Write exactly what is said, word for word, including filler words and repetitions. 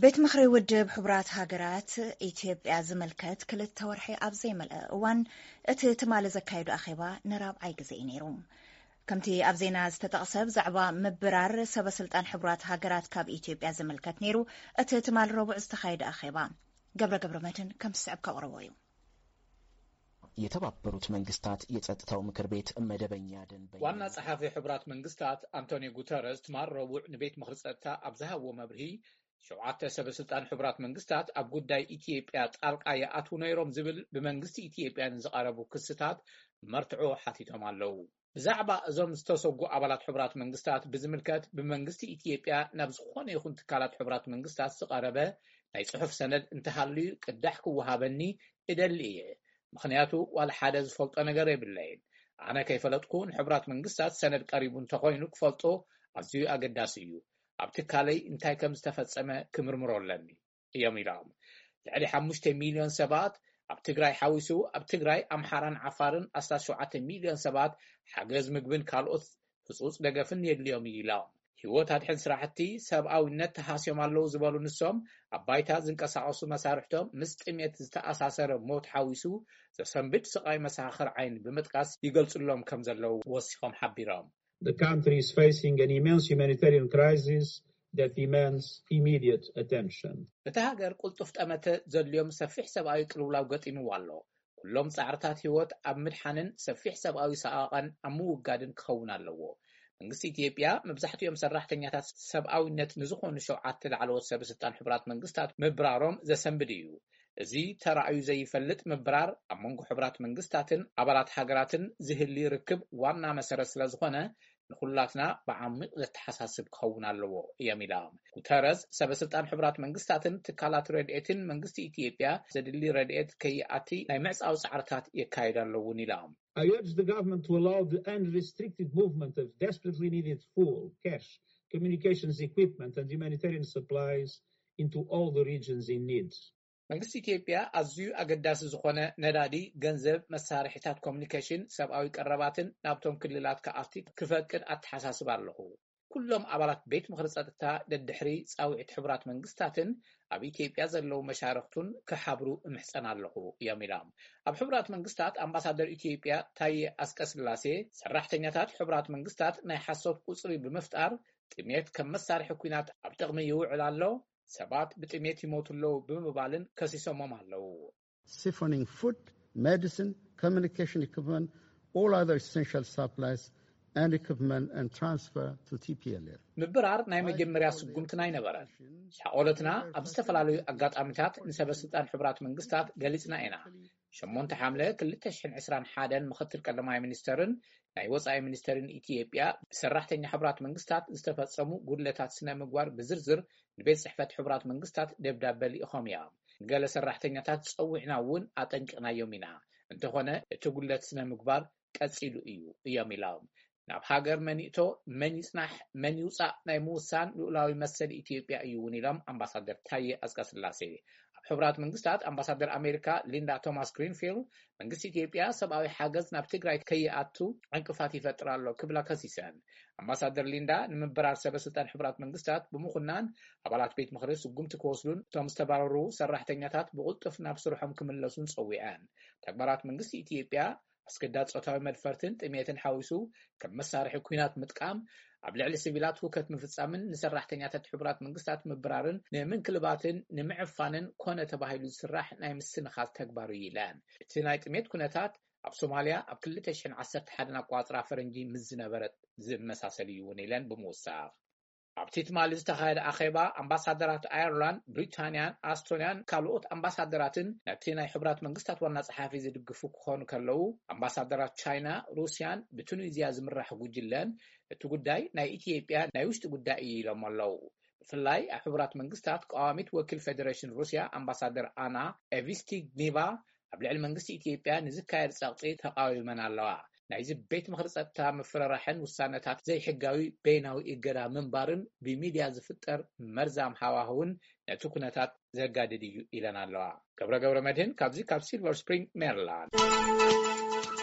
ቤት ምኽሪ ውድብ ሕቡራት ሃገራት ኢትዮጵያ ዝምልከት ክልተ ወርሒ ኣብ ዘይመልአ እዋን እቲ ትማሊ ዘካየዱ ኣኼባ ንራብዓይ ግዜ እዩ ነይሩ። ከምቲ ኣብ ዜና ዝተጠቕሰ ብዛዕባ ምብራር ሰበስልጣን ሕቡራት ሃገራት ካብ ኢትዮጵያ ዝምልከት ነይሩ። እቲ ትማሊ ረቡዕ ዝተካየደ ኣኼባ ገብረ ገብረ መድህን ከም ዝስዕብ ከቕርቦ እዩ። የተባበሩት መንግስታት የጸጥታው ምክር ቤት መደበኛ ደንብ ዋና ጸሐፊ ሕቡራት መንግስታት አንቶኒዮ ጉተረስ ትማሊ ረቡዕ ንቤት ምኽሪ ጸጥታ ኣብ ዝሃብዎ መብርሂ ሸውዓተ ሰበስልጣን ሕቡራት መንግስታት ኣብ ጉዳይ ኢትዮጵያ ጣልቃ ይኣትው ነይሮም ዝብል ብመንግስቲ ኢትዮጵያ ዝቐረቡ ክስታት መርትዖ ሓቲቶም ኣለዉ። ብዛዕባ እዞም ዝተሰጉ ኣባላት ሕቡራት መንግስታት ብዝምልከት ብመንግስቲ ኢትዮጵያ ናብ ዝኾነ ይኹን ትካላት ሕቡራት መንግስታት ዝቐረበ ናይ ጽሑፍ ሰነድ እንተሃልዩ ቅዳሕ ክወሃበኒ እደሊ እየ። ምክንያቱ ዋላ ሓደ ዝፈልጦ ነገር የብለይን። ኣነ ከይፈለጥኩ ንሕቡራት መንግስታት ሰነድ ቀሪቡ እንተኮይኑ ክፈልጦ ኣዝዩ ኣገዳሲ እዩ። ኣብ ትካለይ እንታይ ከም ዝተፈጸመ ክምርምሮ ኣለኒ እዮም ኢሎም። ልዕሊ ሓሙሽተ ሚልዮን ሰባት ኣብ ትግራይ ሓዊሱ ኣብ ትግራይ ኣምሓራን ዓፋርን ዓሰርተ ሸውዓተ ሚልዮን ሰባት ሓገዝ ምግብን ካልኦት ህጹጽ ደገፍን የድልዮም ኢሎም። ህይወት ኣድሕን ስራሕቲ ሰብኣዊነት ተሃስዮም ኣለዉ ዝበሉ ንሶም ኣብ ባይታ ዝንቀሳቐሱ መሳርሕቶም ምስ ጥሜት ዝተኣሳሰረ ሞት ሓዊሱ ዘሰንብድ ስቃይ መሳኽር ዓይን ብምጥቃስ ይገልጹሎም ከም ዘለዉ ወሲኾም ሓቢሮም። The country is facing an immense humanitarian crisis that demands immediate attention. እቲ ሃገር ቁልጡፍ ጠመተ ዘልዮም ሰፊሕ ሰብኣዊ ቅልውላው ገጢምዎ ኣሎ። ኩሎም ጻዕርታት ህይወት ኣብ ምድሓንን ሰፊሕ ሰብኣዊ ሰኣቐን ኣብ ምውጋድን ክኸውን ኣለዎ። መንግስቲ ኢትዮጵያ መብዛሕትኦም ሰራሕተኛታት ሰብኣዊነት ንዝኾኑ ሸውዓተ ላዕለዎት ሰበስልጣን ሕቡራት መንግስታት ምብራሮም ዘሰንብድ እዩ። እዚ ተራእዩ ዘይፈልጥ ምብራር ኣብ መንጎ ሕቡራት መንግስታትን ኣባላት ሃገራትን ዝህሊ ርክብ ዋና መሰረት ስለ ዝኾነ ንኹላትና ብዓሚቕ ዘተሓሳስብ ክኸውን ኣለዎ እዮም ኢሎም። ጉተረስ ሰበስልጣን ሕቡራት መንግስታትን ትካላት ረድኤትን መንግስቲ ኢትዮጵያ ዘድሊ ረድኤት ከይኣቲ ናይ ምዕፃው ጻዕርታት የካይዱ ኣለውን ኢሎም። I urge the government to allow the unrestricted movement of desperately needed fuel, cash, communications equipment and humanitarian supplies into all the regions in need. መንግስቲ ኢትዮጵያ ኣዝዩ ኣገዳሲ ዝኾነ ነዳዲ፣ ገንዘብ፣ መሳርሒታት ኮሙኒኬሽን፣ ሰብኣዊ ቀረባትን ናብቶም ክልላት ከኣቲ ክፈቅድ ኣተሓሳስብ ኣለኹ። ኩሎም ኣባላት ቤት ምኽሪ ጸጥታ ደድሕሪ ጻውዒት ሕቡራት መንግስታትን ኣብ ኢትዮጵያ ዘለዉ መሻርክቱን ክሓብሩ እምሕፀን ኣለኹ እዮም ኢሎም። ኣብ ሕቡራት መንግስታት ኣምባሳደር ኢትዮጵያ ታየ አስቀስላሴ ሰራሕተኛታት ሕቡራት መንግስታት ናይ ሓሶት ቁጽሪ ብምፍጣር ጥሜት ከም መሳርሒ ኩናት ኣብ ጥቕሚ ይውዕል ኣሎ፣ ሰባት ብጥሜት ይሞቱለው ብምባልን ከሲሶሞም ኣለዉ። Siphoning food, medicine, communication equipment, all other essential supplies and equipment and transfer to T P L F. ምብራር ናይ መጀመርያ ስጉምትና ይነበረን። ሻቆለትና ኣብ ዝተፈላለዩ ኣጋጣሚታት ንሰበስልጣን ሕቡራት መንግስታት ገሊጽና ኢና። ሸሞንተ ሓምለ ክልተ ሽሕን ዒስራን ሓደን ምክትል ቀዳማይ ሚኒስተርን ናይ ወጻኢ ሚኒስተርን ኢትዮጵያ ሰራሕተኛ ሕቡራት መንግስታት ዝተፈጸሙ ጉድለታት ስነ ምግባር ብዝርዝር ንቤት ጽሕፈት ሕቡራት መንግስታት ደብዳቤ ልኢኾም እዮም። ገለ ሰራሕተኛታት ጸዊዕና እውን ኣጠንቅቕናዮም ኢና። እንተኾነ እቲ ጉድለት ስነ ምግባር ቀጺሉ እዩ እዮም ኢሎም። ናብ ሃገር መኒእቶ መን ይጽናሕ መን ይውፃእ ናይ ምውሳን ልኡላዊ መሰል ኢትዮጵያ እዩ እውን ኢሎም ኣምባሳደር ታየ አስቀስላሴ። ኣብ ሕቡራት መንግስታት ኣምባሳደር ኣሜሪካ ሊንዳ ቶማስ ግሪንፊልድ መንግስቲ ኢትዮጵያ ሰብኣዊ ሓገዝ ናብ ትግራይ ከይኣቱ ዕንቅፋት ይፈጥር ኣሎ ክብላ ከሲሰን። ኣምባሳደር ሊንዳ ንምብራር ሰበስልጣን ሕቡራት መንግስታት ብምኹናን ኣባላት ቤት ምኽሪ ስጉምቲ ክወስዱን እቶም ዝተባረሩ ሰራሕተኛታት ብቁልጡፍ ናብ ስርሖም ክምለሱን ጸዊዐን። ተግባራት መንግስቲ ኢትዮጵያ ኣስገዳድ ጾታዊ መድፈርትን ጥሜትን ሓዊሱ ከም መሳርሒ ኩናት ምጥቃም ኣብ ልዕሊ ሲቪላት ሁከት ምፍጻምን ንሰራሕተኛታት ሕቡራት መንግስታት ምብራርን ንምንክልባትን ንምዕፋንን ኮነ ተባሂሉ ዝስራሕ ናይ ምስንኻል ተግባር እዩ ኢለን። እቲ ናይ ጥሜት ኩነታት ኣብ ሶማልያ ኣብ ክልተ ሽሕን ዓሰርተ ሓደን ኣቆጻጽራ ፈረንጂ ምስ ዝነበረ ዝመሳሰል እዩ እውን ኢለን ብምውሳኽ። ኣብቲ ትማሊ ዝተኻየደ ኣኼባ ኣምባሳደራት ኣየርላንድ፣ ብሪታንያን፣ ኣስቶንያን ካልኦት ኣምባሳደራትን ነቲ ናይ ሕቡራት መንግስታት ዋና ጸሓፊ ዝድግፉ ክኾኑ ከለዉ ኣምባሳደራት ቻይና፣ ሩስያን ብቱኒዝያ ዝምራሕ ጉጅለን እቲ ጉዳይ ናይ ኢትዮጵያ ናይ ውሽጢ ጉዳይ እዩ ኢሎም ኣለዉ። ብፍላይ ኣብ ሕቡራት መንግስታት ቀዋሚት ወኪል ፌደሬሽን ሩስያ ኣምባሳደር ኣና ኤቪስቲግኒቫ ኣብ ልዕሊ መንግስቲ ኢትዮጵያ ንዝካየድ ጸቕጢ ተቃዊመን ኣለዋ። ናይዚ ቤት ምኽሪ ጸጥታ ምፍረራሕን ውሳነታት ዘይሕጋዊ በይናዊ እገዳ ምንባርን ብሚድያ ዝፍጠር መርዛም ሃዋህውን ነቲ ኩነታት ዘጋድድ እዩ ኢለን ኣለዋ። ገብረ ገብረ መድህን ካብዚ ካብ ሲልቨር ስፕሪንግ ሜሪላንድ